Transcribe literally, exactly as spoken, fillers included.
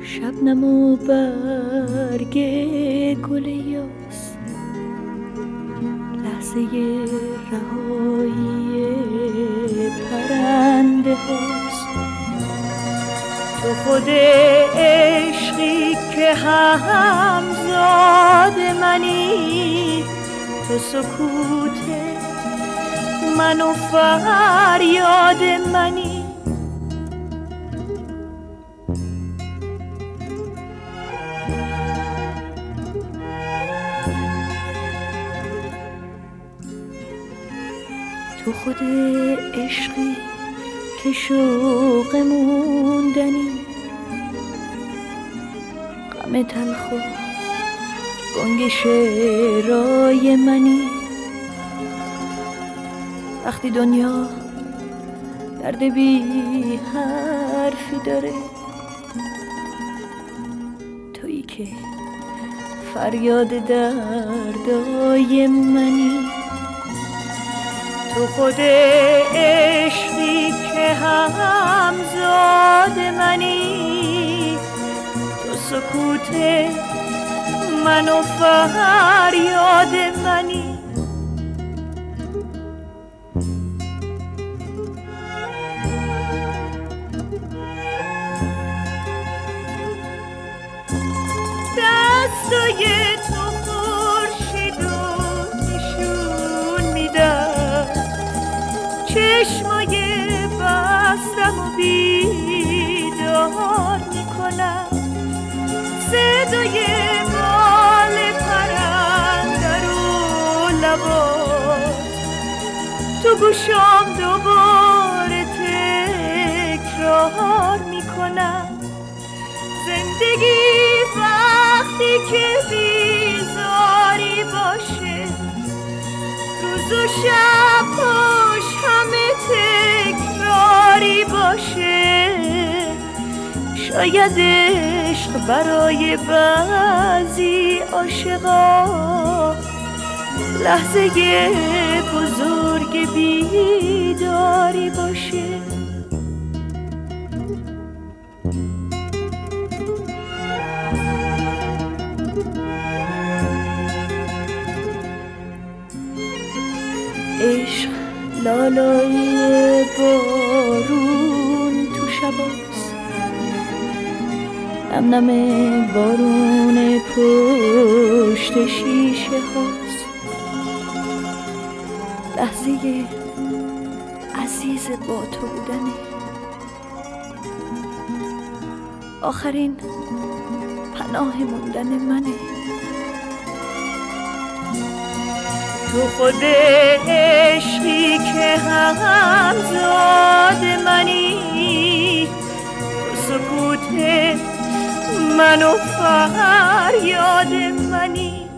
شبنم و برگ گل یاس، لحظه رهایی پرنده هاست. تو خود عشقی که همزاد منی، تو سکوت من و فریاد منی. تو خود عشقی که شوق موندنی، غم تلخ و گنگ شعرهای منی. وقتی دنیا درد بی حرفی داره، تویی که فریاد دردای منی. تو خود عشقی که همزاد منی، تو سکوت من و فریاد منی. دستای تو خورشید رو نشون میدن، چشمای بستم و بیدار میکنم. صدای بال پرنده رو لبات تو گوشم دوباره تکرار میکنم. زندگی وقتی که بیزاری باشه، روز و شباش همه تکراری باشه. شاید عشق برای بعضی عاشقا لحظه بزرگ بیداری باشه. عشق لالای بارون تو شباست، نم نم بارون پشت شیشه هاست. لحظه عزیز با تو بودنه، آخرین پناه موندن منه. تو خود عشقی که همزاد منی، تو سکوت من و فریاد منی.